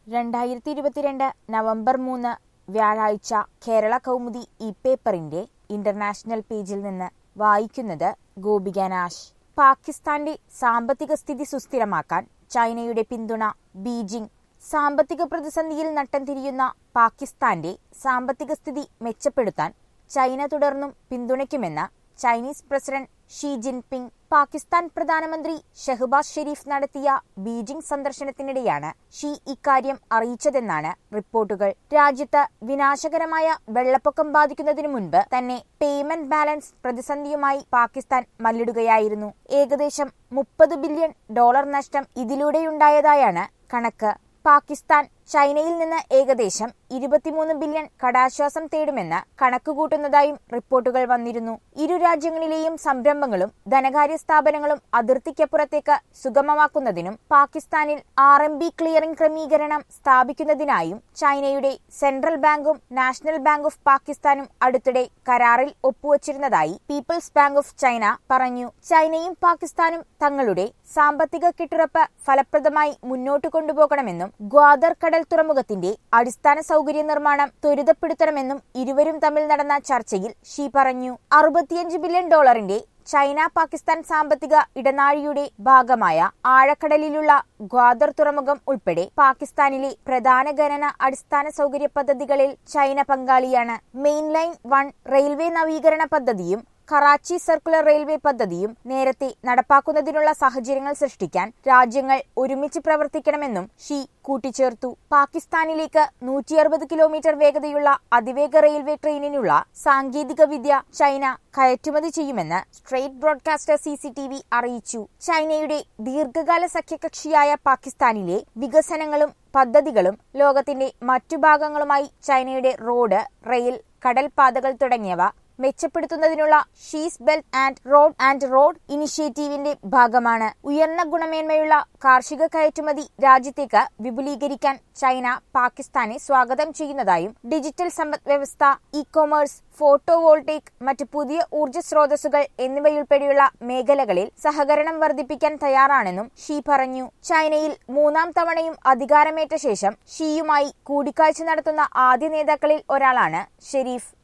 2022 November 3 വ്യാഴാഴ്ച കേരള കൗമുദി ഈ പേപ്പറിന്റെ ഇന്റർനാഷണൽ പേജിൽ നിന്ന് വായിക്കുന്നത് ഗോപിക നാശ്. പാകിസ്ഥാന്റെ സാമ്പത്തിക സ്ഥിതി സുസ്ഥിരമാക്കാൻ ചൈനയുടെ പിന്തുണ. ബീജിംഗ്. സാമ്പത്തിക പ്രതിസന്ധിയിൽ നട്ടം തിരിയുന്ന പാകിസ്ഥാന്റെ സാമ്പത്തിക സ്ഥിതി മെച്ചപ്പെടുത്താൻ ചൈന തുടർന്നും പിന്തുണയ്ക്കുമെന്ന് Chinese president Xi Jinping. Pakistan പ്രധാനമന്ത്രി ഷെഹ്ബാസ് ഷെരീഫ് നടത്തിയ ബീജിംഗ് സന്ദർശനത്തിനിടെയാണ് ഷീ ഇക്കാര്യം അറിയിച്ചതെന്നാണ് റിപ്പോർട്ടുകൾ. രാജ്യത്ത് വിനാശകരമായ വെള്ളപ്പൊക്കം ബാധിക്കുന്നതിനു മുൻപ് തന്നെ പേയ്മെന്റ് ബാലൻസ് പ്രതിസന്ധിയുമായി പാകിസ്ഥാൻ മല്ലിടുകയായിരുന്നു. ഏകദേശം $30 ബില്യൺ നഷ്ടം ഇതിലൂടെയുണ്ടായതായാണ് കണക്ക്. പാകിസ്ഥാൻ ചൈനയിൽ നിന്ന് ഏകദേശം 23 ബില്യൺ കടാശ്വാസം തേടുമെന്ന് കണക്കുകൂട്ടുന്നതായും റിപ്പോർട്ടുകൾ വന്നിരുന്നു. ഇരു രാജ്യങ്ങളിലെയും സംരംഭങ്ങളും ധനകാര്യ സ്ഥാപനങ്ങളും അതിർത്തിക്കപ്പുറത്തേക്ക് സുഗമമാക്കുന്നതിനും പാകിസ്ഥാനിൽ RMB ക്ലിയറിംഗ് ക്രമീകരണം സ്ഥാപിക്കുന്നതിനായും ചൈനയുടെ സെൻട്രൽ ബാങ്കും നാഷണൽ ബാങ്ക് ഓഫ് പാകിസ്ഥാനും അടുത്തിടെ കരാറിൽ ഒപ്പുവച്ചിരുന്നതായി പീപ്പിൾസ് ബാങ്ക് ഓഫ് ചൈന പറഞ്ഞു. ചൈനയും പാകിസ്ഥാനും തങ്ങളുടെ സാമ്പത്തിക കെട്ടുറപ്പ് ഫലപ്രദമായി മുന്നോട്ട് കൊണ്ടുപോകണമെന്നും ഗ്വാദർ കടൽ തുറമുഖത്തിന്റെ അടിസ്ഥാന സൗകര്യ നിർമ്മാണം ത്വരിതപ്പെടുത്തണമെന്നും ഇരുവരും തമ്മിൽ നടന്ന ചർച്ചയിൽ ഷീ പറഞ്ഞു. $65 ബില്യൺ ചൈന പാകിസ്ഥാൻ സാമ്പത്തിക ഇടനാഴിയുടെ ഭാഗമായ ആഴക്കടലിലുള്ള ഗ്വാദർ തുറമുഖം ഉൾപ്പെടെ പാകിസ്ഥാനിലെ പ്രധാന ഖനന അടിസ്ഥാന സൗകര്യ പദ്ധതികളിൽ ചൈന പങ്കാളിയാണ്. മെയിൻലൈൻ 1 റെയിൽവേ നവീകരണ പദ്ധതിയും കറാച്ചി സർക്കുലർ റെയിൽവേ പദ്ധതിയും നേരത്തെ നടപ്പാക്കുന്നതിനുള്ള സാഹചര്യങ്ങൾ സൃഷ്ടിക്കാൻ രാജ്യങ്ങൾ ഒരുമിച്ച് പ്രവർത്തിക്കണമെന്നും ഷീ കൂട്ടിച്ചേർത്തു. പാകിസ്ഥാനിലേക്ക് 160 കിലോമീറ്റർ വേഗതയുള്ള അതിവേഗ റെയിൽവേ ട്രെയിനിനുള്ള സാങ്കേതിക വിദ്യ ചൈന കയറ്റുമതി ചെയ്യുമെന്ന് സ്റ്റേറ്റ് ബ്രോഡ്കാസ്റ്റർ CCTV അറിയിച്ചു. ചൈനയുടെ ദീർഘകാല സഖ്യകക്ഷിയായ പാകിസ്ഥാനിലെ വികസനങ്ങളും പദ്ധതികളും ലോകത്തിന്റെ മറ്റു ഭാഗങ്ങളുമായി ചൈനയുടെ റോഡ്, റെയിൽ, കടൽപാതകൾ തുടങ്ങിയവ മെച്ചപ്പെടുത്തുന്നതിനുള്ള ഷീസ് ബെൽറ്റ് ആൻഡ് റോഡ് ഇനിഷ്യേറ്റീവിന്റെ ഭാഗമാണ്. ഉയർന്ന ഗുണമേന്മയുള്ള കാർഷിക കയറ്റുമതി രാജ്യത്തേക്ക് വിപുലീകരിക്കാൻ ചൈന പാകിസ്ഥാനെ സ്വാഗതം ചെയ്യുന്നതായും ഡിജിറ്റൽ സമ്പദ് വ്യവസ്ഥ, ഇ-കൊമേഴ്സ്, ഫോട്ടോവോൾട്ടേക്, മറ്റ് പുതിയ ഊർജ്ജ സ്രോതസ്സുകൾ എന്നിവയുൾപ്പെടെയുള്ള മേഖലകളിൽ സഹകരണം വർദ്ധിപ്പിക്കാൻ തയ്യാറാണെന്നും ഷീ പറഞ്ഞു. ചൈനയിൽ 3ാം തവണയും അധികാരമേറ്റ ശേഷം ഷീയുമായി കൂടിക്കാഴ്ച നടത്തുന്ന ആദ്യ നേതാക്കളിൽ ഒരാളാണ് ഷെരീഫ്.